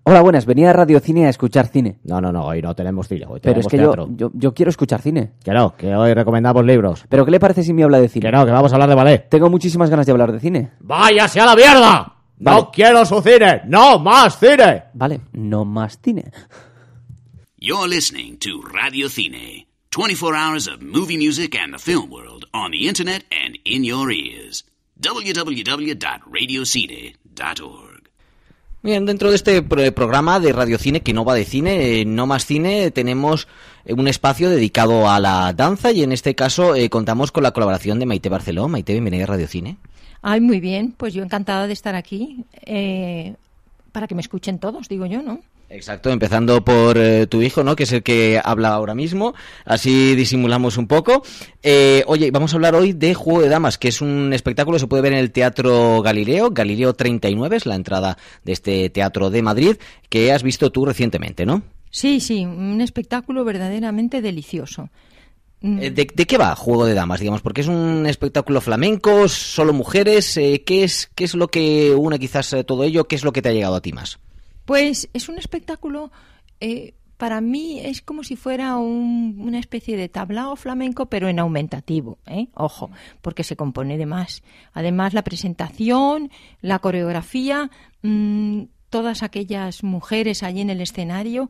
Hola, buenas. Venía a Radio Cine a escuchar cine. No, hoy no tenemos cine, hoy Pero tenemos es que teatro. yo quiero escuchar cine. Que no, que hoy recomendamos libros. ¿Pero qué le parece si me habla de cine? Que no, que vamos a hablar de ballet. Tengo muchísimas ganas de hablar de cine. ¡Váyase a la mierda! Vale. ¡No quiero su cine! ¡No más cine! Vale, no más cine. You're listening to Radio Cine, 24 hours of movie music and the film world on the internet and in your ears. www.radiocine.org. Bien, dentro de este programa de Radio Cine, que no va de cine, no más cine, tenemos un espacio dedicado a la danza y en este caso contamos con la colaboración de Maite Barceló. Maite, bienvenida a Radio Cine. Ay, muy bien, pues yo encantada de estar aquí, para que me escuchen todos, digo yo, ¿no? Exacto, empezando por tu hijo, ¿no? Que es el que habla ahora mismo, así disimulamos un poco. Oye, vamos a hablar hoy de Juego de Damas, que es un espectáculo que se puede ver en el Teatro Galileo 39, es la entrada de este teatro de Madrid, que has visto tú recientemente, ¿no? Sí, un espectáculo verdaderamente delicioso. ¿De qué va Juego de Damas, digamos? Porque es un espectáculo flamenco, solo mujeres, ¿qué es lo que une quizás todo ello? ¿Qué es lo que te ha llegado a ti más? Pues es un espectáculo, para mí es como si fuera una especie de tablao flamenco, pero en aumentativo, ojo, porque se compone de más. Además, la presentación, la coreografía, todas aquellas mujeres allí en el escenario,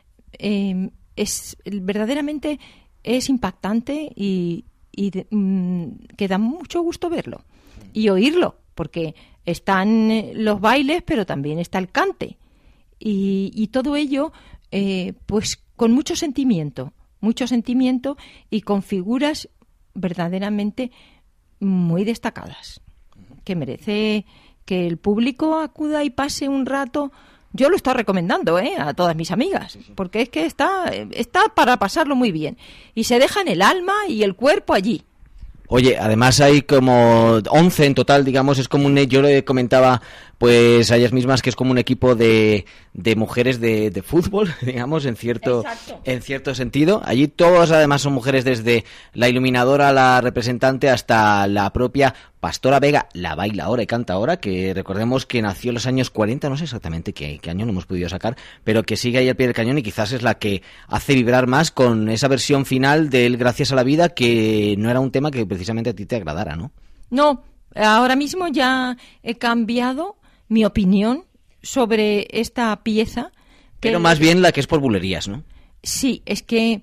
verdaderamente es impactante y que da mucho gusto verlo y oírlo, porque están los bailes, pero también está el cante. Y todo ello, pues con mucho sentimiento y con figuras verdaderamente muy destacadas, que merece que el público acuda y pase un rato. Yo lo estoy recomendando a todas mis amigas, porque es que está para pasarlo muy bien. Y se dejan el alma y el cuerpo allí. Oye, además hay como 11 en total, digamos, es como yo le comentaba pues a ellas mismas que es como un equipo de mujeres de fútbol, digamos, en cierto sentido. Allí todas además son mujeres, desde la iluminadora, la representante, hasta la propia Pastora Vega, la bailaora y cantadora, que recordemos que nació en los años 40, no sé exactamente qué año, no hemos podido sacar, pero que sigue ahí al pie del cañón y quizás es la que hace vibrar más con esa versión final del Gracias a la Vida, que no era un tema que precisamente a ti te agradara, ¿no? No, ahora mismo ya he cambiado mi opinión sobre esta pieza. Pero más bien la que es por bulerías, ¿no? Sí, es que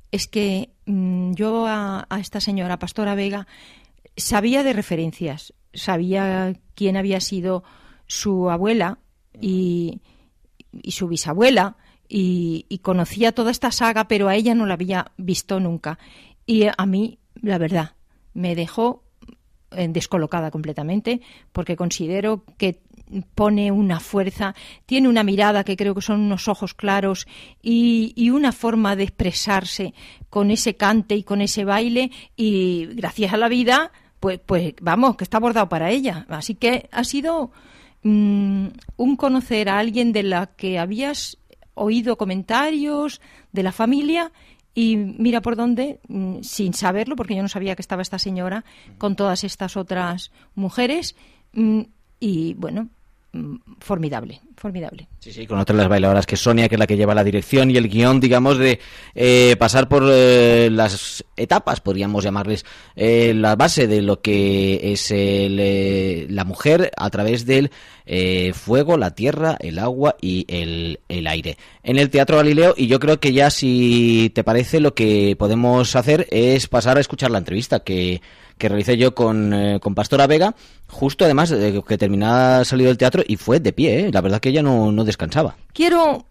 yo a esta señora Pastora Vega sabía de referencias, sabía quién había sido su abuela y su bisabuela y conocía toda esta saga, pero a ella no la había visto nunca. Y a mí, la verdad, me dejó descolocada completamente, porque considero que pone una fuerza, tiene una mirada que creo que son unos ojos claros y una forma de expresarse con ese cante y con ese baile, y gracias a la vida, pues vamos, que está bordado para ella. Así que ha sido un conocer a alguien de la que habías oído comentarios de la familia, y mira por dónde, sin saberlo, porque yo no sabía que estaba esta señora con todas estas otras mujeres, y bueno, formidable. Sí, con otras las bailadoras, que Sonia, que es la que lleva la dirección y el guión, digamos, de pasar por las etapas, podríamos llamarles, la base de lo que es la mujer a través del fuego, la tierra, el agua y el aire. En el Teatro Galileo, y yo creo que ya, si te parece, lo que podemos hacer es pasar a escuchar la entrevista que realicé yo con Pastora Vega, justo además de que terminaba salido del teatro, y fue de pie, la verdad que ella no descansaba. Quiero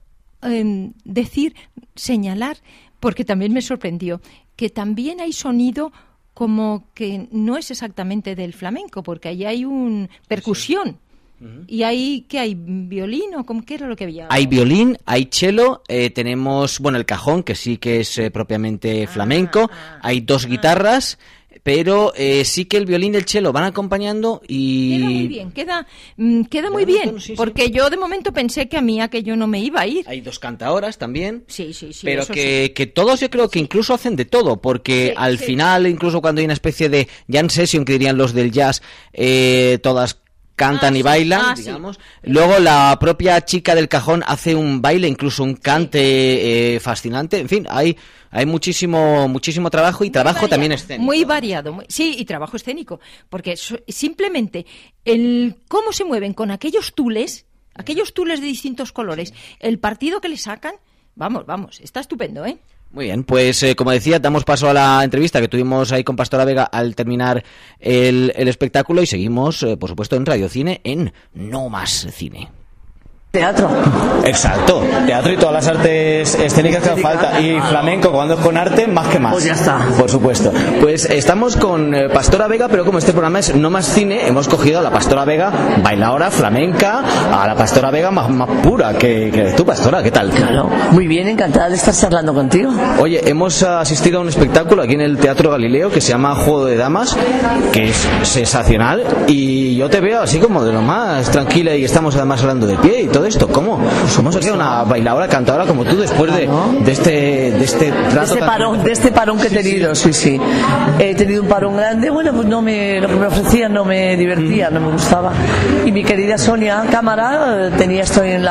señalar, porque también me sorprendió, que también hay sonido como que no es exactamente del flamenco, porque ahí hay un percusión. Sí. ¿Y ahí qué hay? ¿Violín o qué era lo que había? Hay violín, hay cello, tenemos, el cajón, que sí que es propiamente flamenco, hay dos guitarras, pero sí que el violín y el cello van acompañando y... Queda muy bien, queda muy bien, sí, porque yo de momento pensé que a mí aquello no me iba a ir. Hay dos cantadoras también, sí, pero que todos, yo creo que incluso hacen de todo, porque final, incluso cuando hay una especie de jam session, que dirían los del jazz, todas cantan y bailan, digamos. Luego la propia chica del cajón hace un baile, incluso un cante fascinante. En fin, hay muchísimo trabajo y trabajo también escénico. Muy variado, sí, y trabajo escénico, porque simplemente el cómo se mueven con aquellos tules de distintos colores, el partido que le sacan, vamos, está estupendo, ¿eh? Muy bien, pues como decía, damos paso a la entrevista que tuvimos ahí con Pastora Vega al terminar el espectáculo y seguimos, por supuesto, en Radio Cine, en No Más Cine. Teatro. Exacto, teatro y todas las artes escénicas que hace falta. Y flamenco, cuando es con arte, más que más. Pues ya está. Por supuesto. Pues estamos con Pastora Vega, pero como este programa es No Más Cine, hemos cogido a la Pastora Vega, bailadora, flamenca, a la Pastora Vega más pura que tú, Pastora. ¿Qué tal? Claro, muy bien, encantada de estar charlando contigo. Oye, hemos asistido a un espectáculo aquí en el Teatro Galileo que se llama Juego de Damas, que es sensacional, y yo te veo así como de lo más tranquila y estamos además hablando de pie y todo esto. ¿Cómo se queda una bailadora, cantadora como tú después de este parón que he tenido? Sí. He tenido un parón grande. Bueno, pues lo que me ofrecían no me divertía, no me gustaba. Y mi querida Sonia Cámara tenía esto en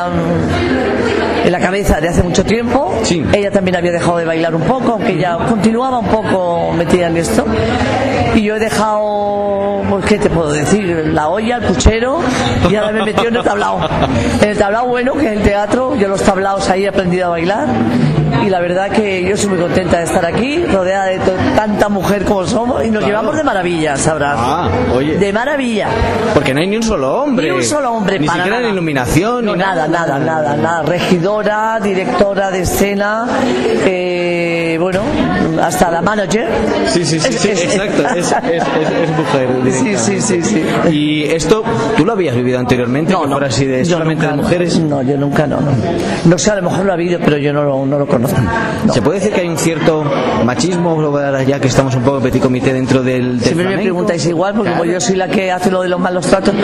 la cabeza de hace mucho tiempo. Sí. Ella también había dejado de bailar un poco, aunque ella continuaba un poco metida en esto. Y yo he dejado, pues, ¿qué te puedo decir? La olla, el puchero, y ahora me metió en el tablao. En el tablao bueno, que es el teatro, yo los tablaos ahí he aprendido a bailar. Y la verdad que yo soy muy contenta de estar aquí, rodeada de tanta mujer como somos, y nos llevamos de maravilla, sabrás. Oye. De maravilla. Porque no hay ni un solo hombre. Ni un solo hombre. Ni siquiera en iluminación. No, nada. Regidora, directora de escena, bueno, hasta la manager. Sí, exacto. Es mujer. Sí. ¿Y esto tú lo habías vivido anteriormente? No. Ahora sí, solamente de mujeres. No, yo nunca no. No sé, a lo mejor lo ha habido, pero yo no lo conozco. No. ¿Se puede decir que hay un cierto machismo, ya que estamos un poco en petit comité dentro del Siempre flamenco? me preguntáis igual, porque como yo soy la que hace lo de los malos tratos.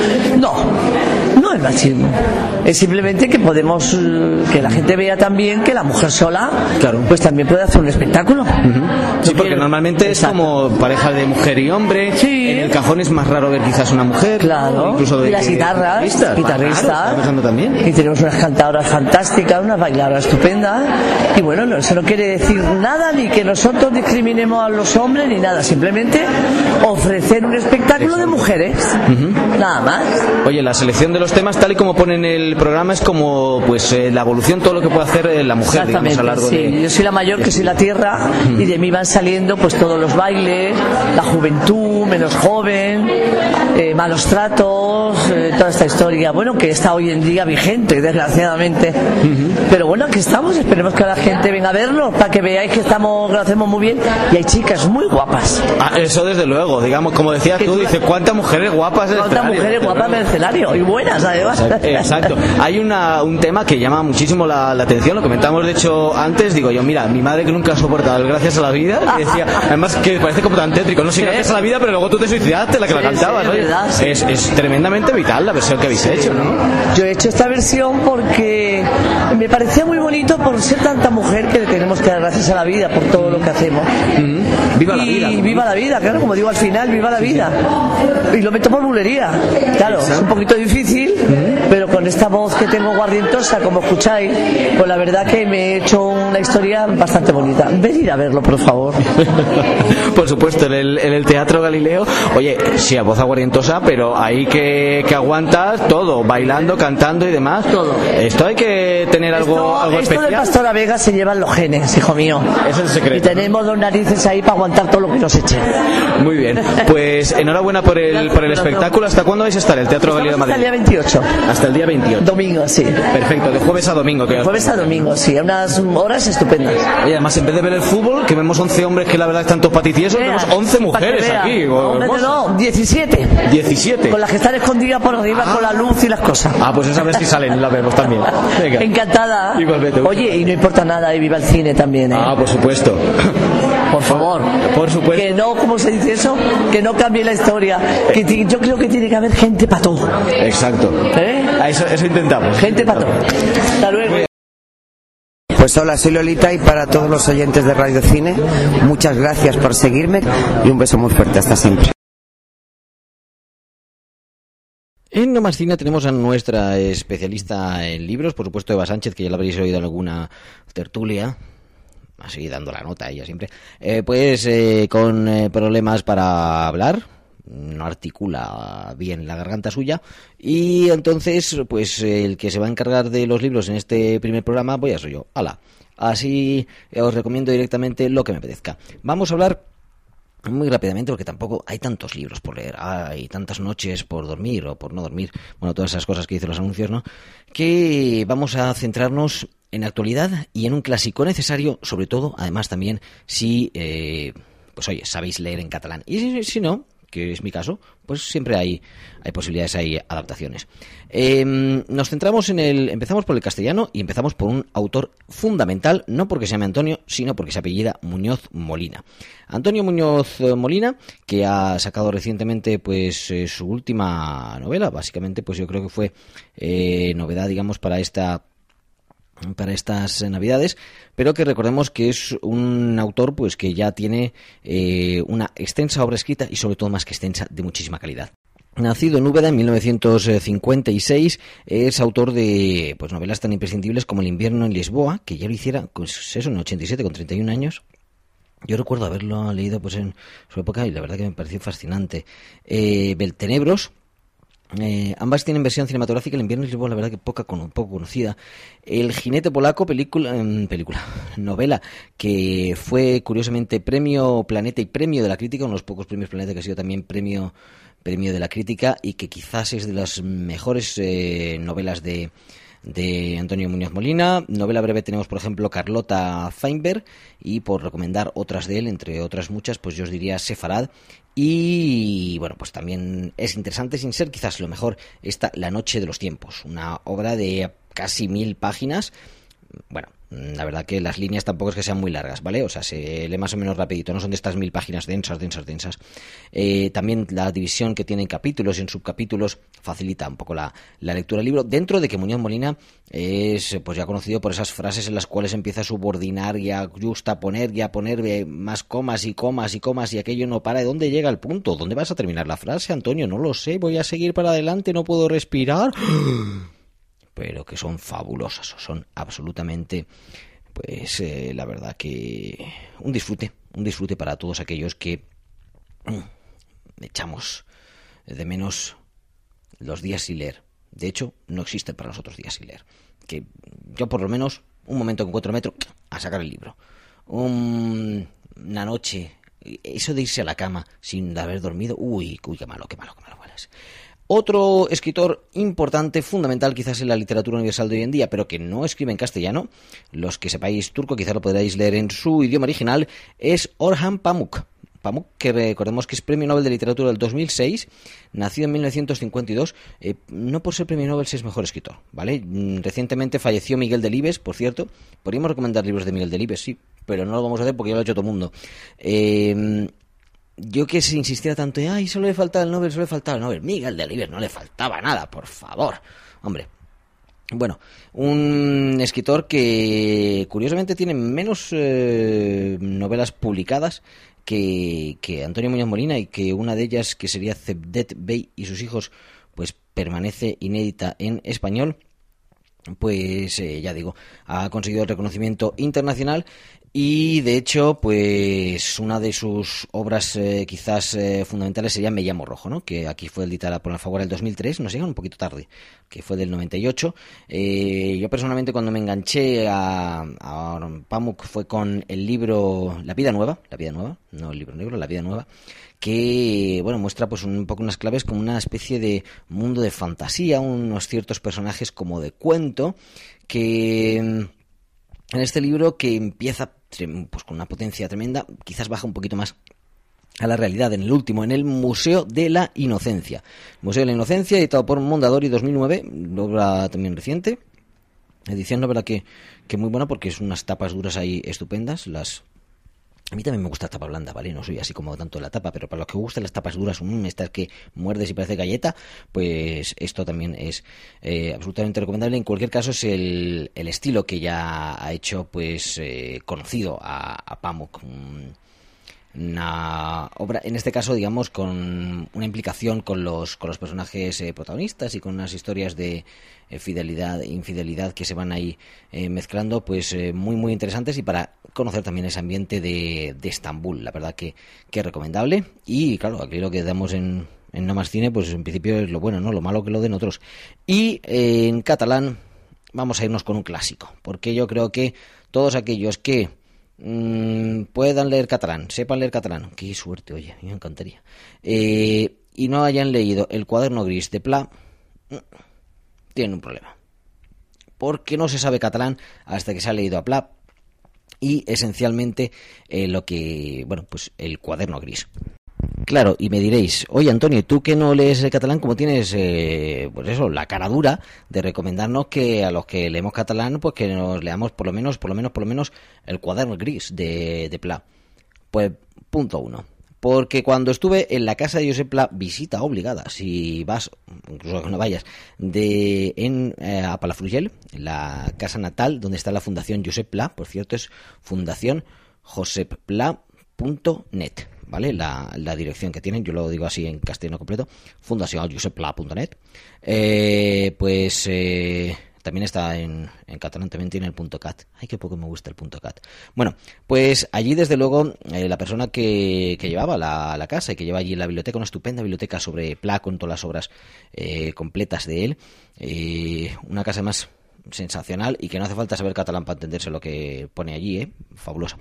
No es machismo. Es simplemente que podemos, que la gente vea también que la mujer sola, claro, pues también puede hacer un espectáculo. Sí, porque normalmente es como pareja de mujer y hombre. Sí. En el cajón es más raro ver quizás una mujer. Claro. Incluso y las guitarristas. Claro, está pasando también. Y tenemos unas cantadoras fantásticas, unas bailadoras estupendas. Y bueno, eso no quiere decir nada, ni que nosotros discriminemos a los hombres, ni nada. Simplemente ofrecer un espectáculo de mujeres. Nada más. Oye, la selección de los temas, tal y como pone en el programa, es como pues la evolución, todo lo que puede hacer la mujer, digamos, a lo largo de... Yo soy la mayor, que soy la tierra, y de mí van saliendo pues todos los bailes, la juventud, menos joven, malos tratos, toda esta historia, bueno, que está hoy en día vigente, desgraciadamente. Pero bueno, aquí estamos, esperemos que la gente venga a verlo, para que veáis que lo hacemos muy bien, y hay chicas muy guapas. Eso desde luego, digamos, como decías tú, dices, ¿cuántas mujeres guapas del escenario? ¿Cuántas mujeres guapas del escenario? Y buenas, además. Exacto. Hay un tema que llama muchísimo la atención, lo comentamos de hecho antes, digo yo, mira, mi madre que nunca ha soportado el Gracias a la Vida, y decía, además que parece como tan tétrico, no sé, Gracias a la Vida, pero luego tú te suicidaste, la que la cantabas, ¿no? Es tremendamente vital la versión que habéis hecho, ¿no? Yo he hecho esta versión porque me parecía muy bonito por ser tanta mujer que le tenemos que dar gracias a la vida por todo lo que hacemos. Viva la vida. Y viva la vida, claro, como digo al final, viva la vida. Y lo meto por bulería. Claro, es un poquito difícil, pero con esta voz que tengo guardientosa, como escucháis, pues la verdad que me he hecho una historia bastante bonita. Venid a verlo, por favor. Por supuesto, en el Teatro Galileo. Oye, sí, a voz aguardientosa, pero ahí que aguantas todo, bailando, cantando y demás. Todo. Esto hay que tener algo esto especial. Esto de Pastora Vega se llevan los genes, hijo mío. Es el secreto. Y tenemos dos narices ahí para aguantar todo lo que nos echen. Muy bien. Pues enhorabuena por el espectáculo. ¿Hasta cuándo vais a estar? El Teatro Galileo de Madrid. Hasta el día 28. Hasta el día 28. Domingo, sí. Perfecto, de jueves a domingo. De jueves a domingo, sí. Unas horas estupendas. Oye, además, en vez de ver el fútbol, que vemos 11 hombres que la verdad están todos paticiosos, vemos 11 mujeres aquí. No, 17. 17. Con las que están escondidas por arriba con la luz y las cosas. Pues esa vez si salen y la vemos también. Venga. Encantada. Igualmente. Oye, y no importa nada, y viva el cine también, ¿eh? Por supuesto. Por favor. Por supuesto. Que no, ¿cómo se dice eso? Que no cambie la historia. Que yo creo que tiene que haber gente para todo. Exacto. Eso intentamos. Gente para todo. Hasta luego. Pues hola, soy Lolita, y para todos los oyentes de Radio Cine, muchas gracias por seguirme y un beso muy fuerte, hasta siempre. En No Más Cine tenemos a nuestra especialista en libros, por supuesto Eva Sánchez, que ya la habréis oído en alguna tertulia, así dando la nota a ella siempre, con problemas para hablar, no articula bien la garganta suya, y entonces pues el que se va a encargar de los libros en este primer programa voy a ser yo. ¡Hala! Así os recomiendo directamente lo que me apetezca. Vamos a hablar muy rápidamente, porque tampoco hay tantos libros por leer, hay tantas noches por dormir o por no dormir, bueno, todas esas cosas que dicen los anuncios, ¿no? Que vamos a centrarnos en actualidad y en un clásico necesario, sobre todo, además también, si, pues oye, sabéis leer en catalán. Y si no, que es mi caso, pues siempre hay posibilidades, hay adaptaciones. Nos centramos empezamos por el castellano y empezamos por un autor fundamental, no porque se llame Antonio, sino porque se apellida Muñoz Molina. Antonio Muñoz Molina, que ha sacado recientemente pues su última novela, básicamente pues yo creo que fue novedad, digamos, para estas navidades, pero que recordemos que es un autor pues que ya tiene una extensa obra escrita y sobre todo más que extensa, de muchísima calidad. Nacido en Úbeda en 1956, es autor de pues novelas tan imprescindibles como El invierno en Lisboa, que ya lo hiciera pues eso en 87 con 31 años. Yo recuerdo haberlo leído pues en su época y la verdad que me pareció fascinante. Beltenebros. Ambas tienen versión cinematográfica. El invierno en Lisboa, la verdad que poco conocida. El jinete polaco, novela, que fue curiosamente premio Planeta y premio de la crítica, uno de los pocos premios Planeta que ha sido también premio de la crítica, y que quizás es de las mejores novelas de Antonio Muñoz Molina. Novela breve tenemos, por ejemplo, Carlota Feinberg, y por recomendar otras de él, entre otras muchas, pues yo os diría Sefarad. Y bueno, pues también es interesante, sin ser quizás lo mejor, esta La noche de los tiempos, una obra de casi 1000 páginas. Bueno, la verdad que las líneas tampoco es que sean muy largas, ¿vale? O sea, se lee más o menos rapidito, no son de estas 1000 páginas densas. También la división que tiene en capítulos y en subcapítulos facilita un poco la lectura del libro, dentro de que Muñoz Molina es pues ya conocido por esas frases en las cuales empieza a subordinar y a justaponer y a poner más comas y aquello no para. ¿De dónde llega el punto? ¿Dónde vas a terminar la frase, Antonio? No lo sé, voy a seguir para adelante, no puedo respirar. Pero que son fabulosas, son absolutamente, pues la verdad que un disfrute para todos aquellos que echamos de menos los días sin leer. De hecho, no existen para nosotros días sin leer. Que yo por lo menos, un momento que encuentro metro, a sacar el libro. Una noche, eso de irse a la cama sin haber dormido, uy, qué malo es. Otro escritor importante, fundamental quizás en la literatura universal de hoy en día, pero que no escribe en castellano, los que sepáis turco quizás lo podréis leer en su idioma original, es Orhan Pamuk. Pamuk, que recordemos que es Premio Nobel de Literatura del 2006, nacido en 1952, no por ser Premio Nobel es mejor escritor, ¿vale? Recientemente falleció Miguel Delibes, por cierto. Podríamos recomendar libros de Miguel Delibes, sí, pero no lo vamos a hacer porque ya lo ha hecho todo el mundo. Yo que se insistiera tanto, solo le faltaba el Nobel, Miguel Delibes no le faltaba nada, por favor, hombre. Bueno, un escritor que curiosamente tiene menos novelas publicadas que Antonio Muñoz Molina, y que una de ellas, que sería Cevdet Bey y sus hijos, pues permanece inédita en español. Pues ya digo, ha conseguido el reconocimiento internacional. Y de hecho, pues una de sus obras quizás fundamentales sería Me llamo Rojo, ¿no? Que aquí fue editada por Alfaguara del 2003, nos llega un poquito tarde, que fue del 98. Yo personalmente, cuando me enganché a Pamuk, fue con el libro La vida nueva, no el libro negro, La vida nueva, que bueno, muestra pues un poco unas claves como una especie de mundo de fantasía, unos ciertos personajes como de cuento, que en este libro, que empieza pues con una potencia tremenda, quizás baja un poquito más a la realidad en el último, en el Museo de la Inocencia. Museo de la Inocencia, editado por Mondadori 2009, obra también reciente, edición, la verdad que muy buena, porque es unas tapas duras ahí estupendas. A mí también me gusta la tapa blanda, ¿vale? No soy así como tanto de la tapa, pero para los que gustan las tapas duras, estas que muerdes y parece galleta, pues esto también es absolutamente recomendable. En cualquier caso, es el estilo que ya ha hecho pues conocido a Pamuk. una obra, en este caso, digamos, con una implicación con los personajes protagonistas y con unas historias de fidelidad e infidelidad que se van ahí mezclando, pues muy, muy interesantes, y para conocer también ese ambiente de Estambul. La verdad que es recomendable. Y claro, aquí lo que damos en No Más Cine, pues en principio es lo bueno, ¿no? Lo malo que lo den otros. Y en catalán vamos a irnos con un clásico, porque yo creo que todos aquellos que puedan leer catalán, sepan leer catalán, qué suerte, oye, me encantaría, y no hayan leído El cuaderno gris de Pla, tienen un problema, porque no se sabe catalán hasta que se ha leído a Pla y esencialmente lo que, bueno, pues el cuaderno gris. Claro, y me diréis, oye Antonio, tú que no lees el catalán, ¿cómo tienes, pues eso, la cara dura de recomendarnos que a los que leemos catalán, pues que nos leamos por lo menos el cuaderno gris de Pla? Pues punto 1. Porque cuando estuve en la casa de Josep Pla, visita obligada, si vas, incluso que no vayas, a Palafrugell, la casa natal donde está la Fundación Josep Pla, por cierto es fundacionjoseppla.net, ¿vale? La dirección que tienen, yo lo digo así en castellano completo, fundacionjoseppla.net. También está en catalán, también tiene el .cat. Ay, qué poco me gusta el .cat. Bueno, pues allí desde luego la persona que llevaba la casa y que lleva allí la biblioteca, una estupenda biblioteca sobre Pla con todas las obras completas de él, una casa más sensacional y que no hace falta saber catalán para entenderse lo que pone allí, fabulosa.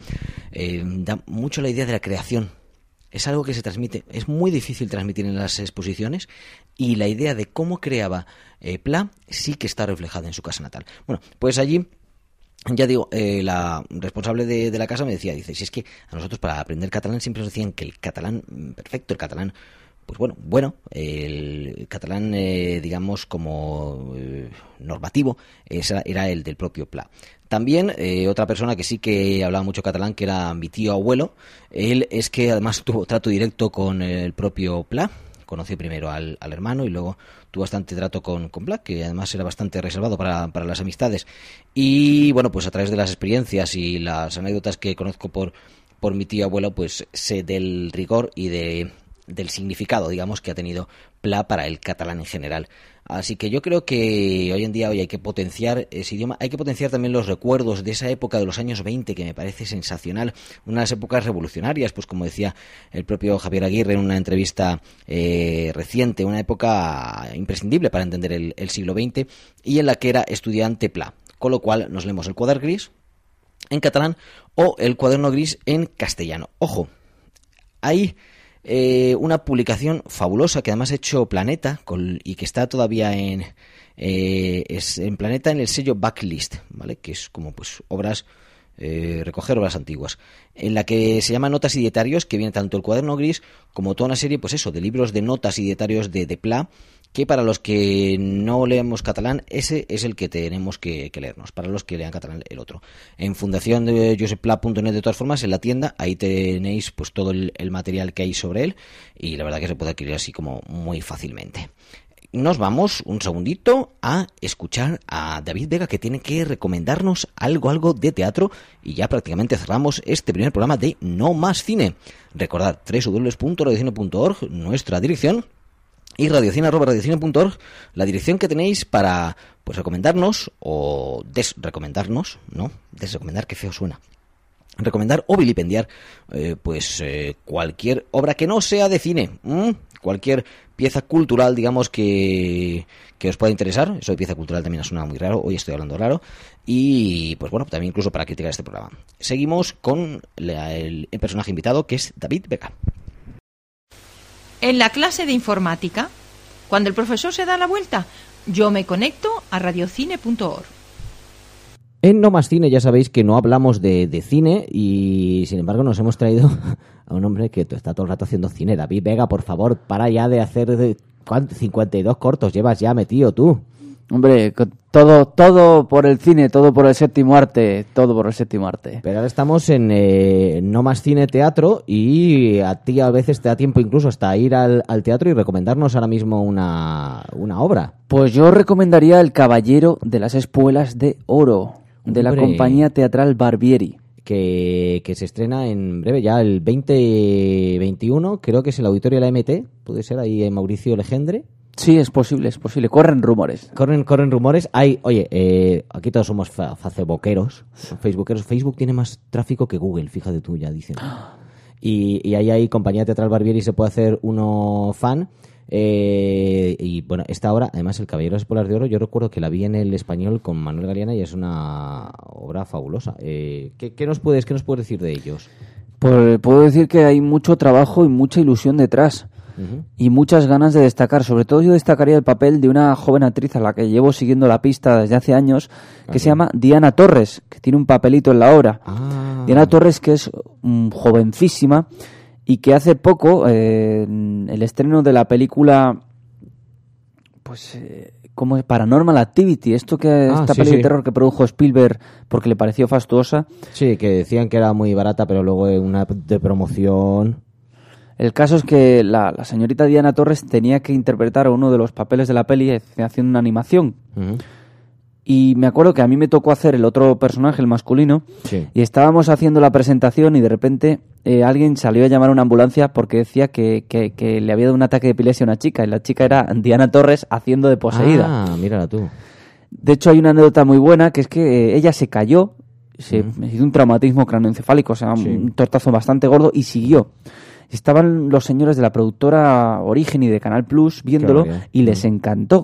Da mucho la idea de la creación. Es algo que se transmite, es muy difícil transmitir en las exposiciones, y la idea de cómo creaba Pla sí que está reflejada en su casa natal. Bueno, pues allí, ya digo, la responsable de la casa me decía, dice, si es que a nosotros para aprender catalán siempre nos decían que el catalán perfecto, el catalán, pues bueno, el catalán, digamos, como normativo, era el del propio Pla. También otra persona que sí que hablaba mucho catalán, que era mi tío abuelo, él es que además tuvo trato directo con el propio Pla, conoció primero al hermano y luego tuvo bastante trato con Pla, que además era bastante reservado para las amistades. Y bueno, pues a través de las experiencias y las anécdotas que conozco por mi tío abuelo, pues sé del rigor y del significado, digamos, que ha tenido Pla para el catalán en general. Así que yo creo que hoy en día hay que potenciar ese idioma, hay que potenciar también los recuerdos de esa época de los años 20, que me parece sensacional, unas épocas revolucionarias, pues como decía el propio Javier Aguirre en una entrevista reciente, una época imprescindible para entender el siglo XX, y en la que era estudiante Pla, con lo cual nos leemos el cuaderno gris en catalán o el cuaderno gris en castellano. Ojo, hay una publicación fabulosa que además ha hecho Planeta y que está todavía en Planeta, en el sello Backlist, ¿vale? Que es como pues obras, recoger obras antiguas, en la que se llama Notas y Dietarios, que viene tanto el cuaderno gris como toda una serie, pues eso, de libros de notas y dietarios de Pla, que para los que no leemos catalán, ese es el que tenemos que leernos. Para los que lean catalán, el otro. En Fundación de joseppla.net, de todas formas, en la tienda, ahí tenéis pues todo el material que hay sobre él, y la verdad que se puede adquirir así como muy fácilmente. Nos vamos un segundito a escuchar a David Vega, que tiene que recomendarnos algo de teatro, y ya prácticamente cerramos este primer programa de No Más Cine. Recordad, www.radiocine.org, nuestra dirección, y radiocine@radiocine.org, la dirección que tenéis para pues recomendarnos o desrecomendarnos, ¿no? Desrecomendar, qué feo suena. Recomendar o vilipendiar cualquier obra que no sea de cine, cualquier pieza cultural, digamos, que os pueda interesar. Eso de pieza cultural también suena muy raro, hoy estoy hablando raro, y pues bueno, también incluso para criticar este programa. Seguimos con el personaje invitado, que es David Vega. En la clase de informática, cuando el profesor se da la vuelta, yo me conecto a radiocine.org. En No Más Cine ya sabéis que no hablamos de cine, y sin embargo nos hemos traído a un hombre que está todo el rato haciendo cine. David Vega, por favor, para ya de hacer 52 cortos llevas ya metido tú. Hombre, todo por el cine, todo por el séptimo arte, todo por el séptimo arte. Pero ahora estamos en No Más Cine Teatro, y a ti a veces te da tiempo incluso hasta ir al teatro y recomendarnos ahora mismo una obra. Pues yo recomendaría El Caballero de las Espuelas de Oro, de la compañía teatral Barbieri. que se estrena en breve, ya el 2021, creo que es el Auditorio de la MT, puede ser ahí en Mauricio Legendre. Sí, es posible. Corren rumores. Corren rumores. Aquí todos somos facebookeros. Facebook tiene más tráfico que Google, fíjate tú, ya dicen. Y ahí hay Compañía Teatral Barbieri, se puede hacer uno fan. Y bueno, esta obra, además, El Caballero de las Espuelas de Oro, yo recuerdo que la vi en el Español con Manuel Galeana y es una obra fabulosa. ¿Qué nos puedes decir de ellos? Pues puedo decir que hay mucho trabajo y mucha ilusión detrás. Y muchas ganas de destacar. Sobre todo yo destacaría el papel de una joven actriz a la que llevo siguiendo la pista desde hace años, que se llama Diana Torres, que tiene un papelito en la obra. Diana Torres, que es jovencísima y que hace poco, el estreno de la película, como Paranormal Activity, esta peli de terror que produjo Spielberg porque le pareció fastuosa. Sí, que decían que era muy barata, pero luego una de promoción. El caso es que la señorita Diana Torres tenía que interpretar a uno de los papeles de la peli haciendo una animación. Y me acuerdo que a mí me tocó hacer el otro personaje, el masculino, y estábamos haciendo la presentación y de repente alguien salió a llamar a una ambulancia porque decía que le había dado un ataque de epilepsia a una chica, y la chica era Diana Torres haciendo de poseída. Mírala tú. De hecho, hay una anécdota muy buena, que es que ella se cayó, se hizo un traumatismo cráneoencefálico, o sea, un tortazo bastante gordo, y siguió. Estaban los señores de la productora Origen y de Canal Plus viéndolo y les encantó.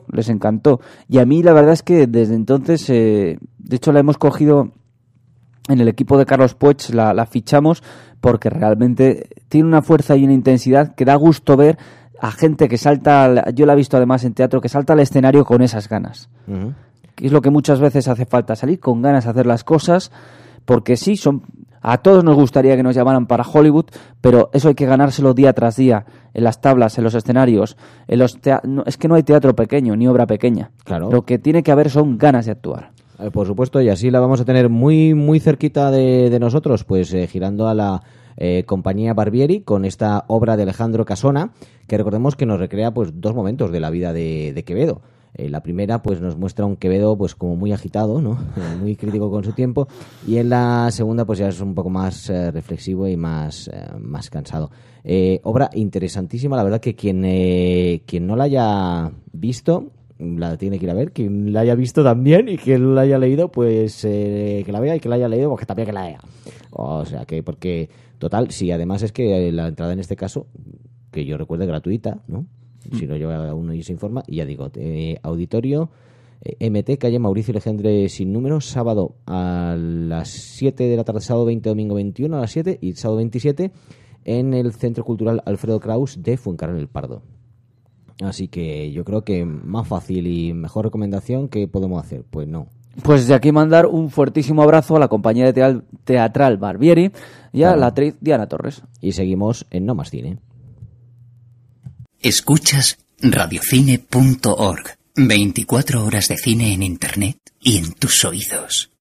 Y a mí la verdad es que desde entonces, de hecho la hemos cogido en el equipo de Carlos Puig, la fichamos porque realmente tiene una fuerza y una intensidad que da gusto ver a gente que salta, yo la he visto además en teatro, que salta al escenario con esas ganas. Que es lo que muchas veces hace falta, salir con ganas de hacer las cosas, porque sí, a todos nos gustaría que nos llamaran para Hollywood, pero eso hay que ganárselo día tras día, en las tablas, en los escenarios, es que no hay teatro pequeño, ni obra pequeña. Claro. Lo que tiene que haber son ganas de actuar. Por supuesto, y así la vamos a tener muy, muy cerquita de nosotros, pues girando a la compañía Barbieri con esta obra de Alejandro Casona, que recordemos que nos recrea pues dos momentos de la vida de Quevedo. La primera pues nos muestra un Quevedo pues como muy agitado, ¿no? Muy crítico con su tiempo, y en la segunda pues ya es un poco más reflexivo y más cansado. Obra interesantísima, la verdad que quien no la haya visto la tiene que ir a ver, quien la haya visto también y quien la haya leído pues que la vea, y que la haya leído porque también que la lea. O sea que porque total, sí, además es que la entrada en este caso, que yo recuerde, gratuita, ¿no? Si no lleva a uno y se informa, y ya digo, auditorio MT, calle Mauricio Legendre sin número, sábado a las 7 de la tarde, sábado 20, domingo 21 a las 7 y sábado 27 en el Centro Cultural Alfredo Kraus de Fuencarral el Pardo. Así que yo creo que más fácil y mejor recomendación que podemos hacer, pues no. Pues de aquí mandar un fuertísimo abrazo a la compañía teatral Barbieri y a la actriz Diana Torres. Y seguimos en No Más Cine. Escuchas radiocine.org. 24 horas de cine en internet y en tus oídos.